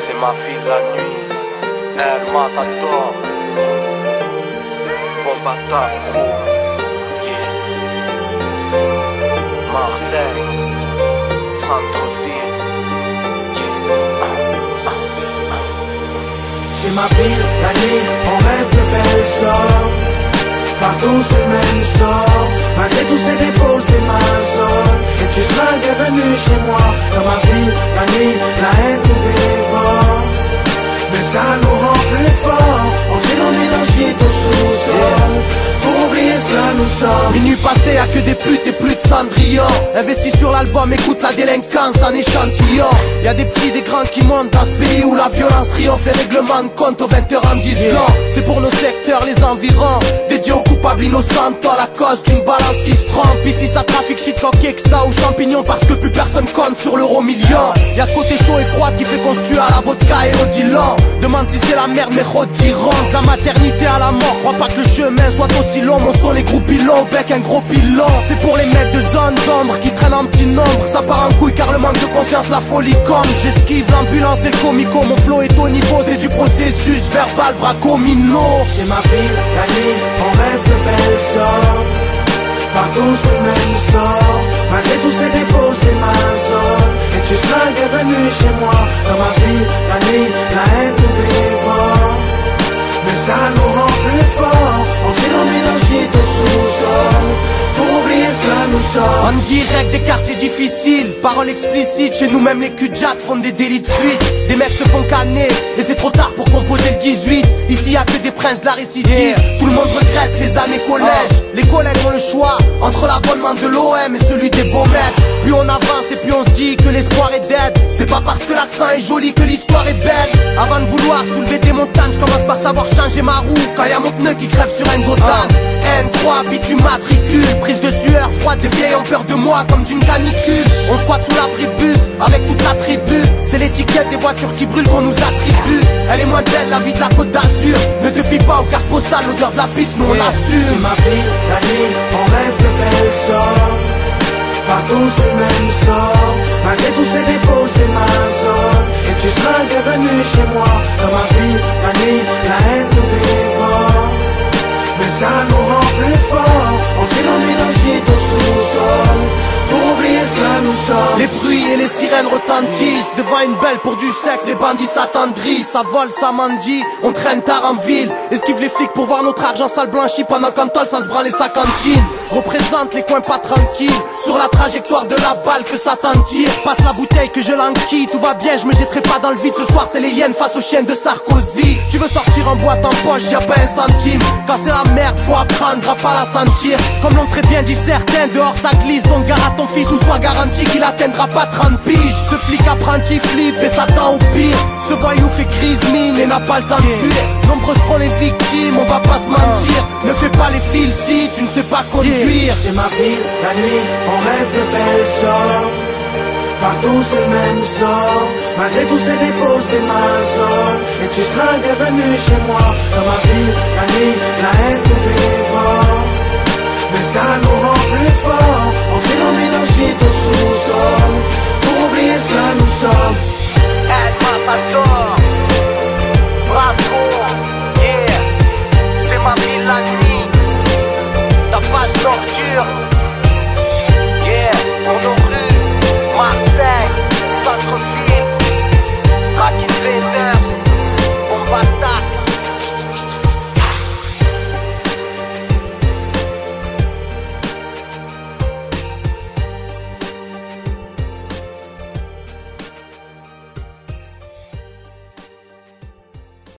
c'est ma ville la nuit. El Matador, Bombata Crew, yeah. Marseille, Centre-Ville, yeah. C'est ma ville, la nuit, on rêve de belles sorts. Partout c'est le même sort. Malgré tous ses défauts c'est ma zone. Et tu seras le bienvenu chez moi. Dans ma ville, la nuit, la haine nous dévore. Mais ça nous rend plus forts. On dit on est dans le shit au sous-sol, pour oublier ce que nous sommes. Minuit passé, y'a que des putes et plus de Cendrillon. Investis sur l'album, écoute la délinquance en échantillon. Y'a des petits, des grands qui montent dans ce pays où la violence triomphe. Les règlements de compte aux 20h en 10 ans. C'est pour nos secteurs, les environs, dédiés aux coupables innocents, à la cause d'une balance qui se trompe. Ici ça trafique shit coque, extra ou champignons, parce que plus personne compte sur l'euro million. Y'a ce côté chaud et froid qui fait qu'on se tue à la vodka et au Dylan. Demande si c'est la merde mais rediront. De la maternité à la mort, crois pas que le chemin soit aussi long. Mon son les groupes pilons, bec un gros pilon. C'est pour les mecs de zone d'ombre qui traînent en petit nombre. Ça part en couille car le manque de conscience, la folie comme. J'esquive l'ambulance et le comico. Mon flow est au niveau, c'est du processus verbal bracomino. C'est ma ville, la nuit, on rêve de belles sorts. Partout c'est le même sort. Malgré tous ses défauts c'est ma zone. Et tu seras le bienvenu chez moi. Dans ma vie, la nuit, la haine nous dévore. Mais ça nous rend plus forts. On dit on est dans le shit au sous-sol, pour oublier ce que nous sommes. En direct des quartiers difficiles, paroles explicites. Chez nous même les cul-de-jack font des délits de fuite. Des mecs se font canner et c'est trop tard pour composer le 18. Ici y'a que des princes de la récidive. Tout le monde regrette les années collège. Les collègues ont le choix entre l'abonnement de l'OM et celui des beaux mecs. Plus on avance et plus on se dit que l'espoir est dead. C'est pas parce que l'accent est joli que l'histoire est belle. Avant de vouloir soulever des montagnes, je commence par savoir changer ma roue. Quand y'a mon pneu qui crève sur un Gotham. N3, bitume matricule. Prise de sueur froide, des vieilles ont peur de moi comme d'une canicule. On squatte sous l'abribus avec toute la tribu. C'est l'étiquette des voitures qui brûlent qu'on nous attribue. Elle est moins belle la vie de la Côte d'Azur. Ne te fie pas aux cartes postales, l'odeur de la piste, nous on l'assume. C'est ma vie, la nuit, on rêve de belles sorts. Partout c'est le même sort. Malgré tous ses défauts c'est ma zone. Et tu seras le bienvenu chez moi. Dans ma vie, la nuit, la haine nous dévore. Mais ça nous rend plus forts. On dit on est dans le shit au sous-sol, pour oublier ce que nous sommes. Les bruits et les sirènes retentissent. Devant une belle pour du sexe, les bandits s'attendrissent. Ça vole, ça mendie, on traîne tard en ville. Esquive les flics pour voir notre argent sale blanchi. Pendant qu'Antol ça se branle et sa cantine. Représente les coins pas tranquilles. Sur la trajectoire de la balle que ça t'en tire. Passe la bouteille que je l'enquille. Tout va bien, je me jetterai pas dans le vide. Ce soir c'est les hyènes face aux chiennes de Sarkozy. Tu veux sortir en boîte en poche, y'a pas un centime. Quand c'est la merde, faut apprendre à pas la sentir. Comme l'ont très bien dit certains, dehors ça glisse. Donc gare à ton fils ou sois garanti qu'il atteindra pas 30 piges. Ce flic apprenti flippe et s'attend au pire. Ce voyou fait crise mine et n'a pas le temps de fuir. Nombreux seront les victimes, on va pas se mentir. Ne fais pas les fils si tu ne sais pas conduire. C'est ma ville, la nuit, on rêve de belles sorts. Partout c'est le même sort. Malgré tous ses défauts c'est ma zone. Et tu seras le bienvenu chez moi. Dans ma ville, la nuit, la haine nous dévore. Mais ça nous rend plus forts. On dit on est dans le shit au sous-sol,